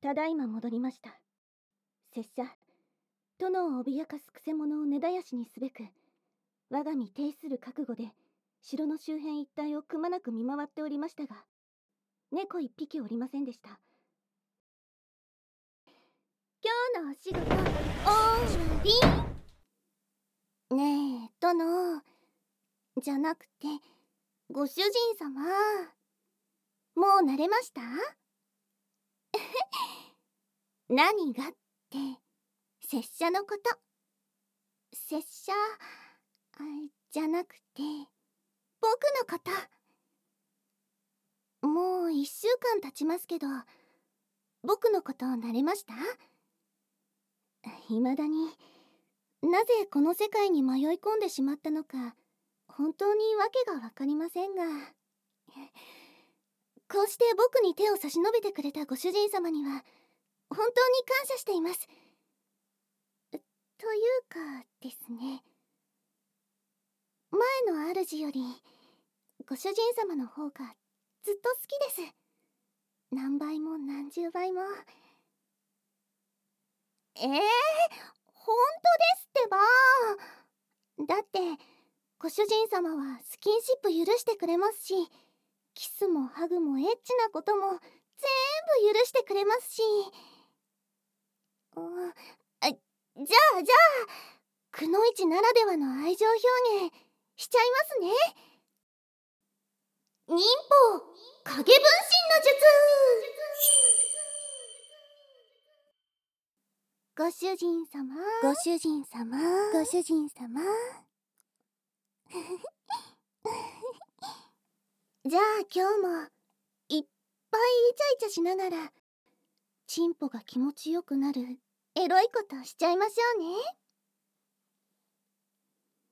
ただいま戻りました。拙者、殿を脅かすくせ者を根絶やしにすべく、我が身呈する覚悟で城の周辺一帯をくまなく見回っておりましたが、猫一匹おりませんでした。今日のお仕事終わり。ねえ殿、じゃなくてご主人様、もう慣れました？何がって拙者のこと。拙者じゃなくて僕のこと。もう1週間経ちますけど、僕のこと慣れました？未だになぜこの世界に迷い込んでしまったのか本当に訳が分かりませんが、こうして僕に手を差し伸べてくれたご主人様には本当に感謝しています。というかですね、前の主よりご主人様の方がずっと好きです。何倍も何十倍も。本当ですってば。だってご主人様はスキンシップ許してくれますし、キスもハグもエッチなことも全部許してくれますし、じゃあくのいちならではの愛情表現しちゃいますね。忍法影分身の術。ご主人様、ご主人様、ご主人様。じゃあ今日もいっぱいイチャイチャしながらチンポが気持ちよくなるエロいことしちゃいましょうね。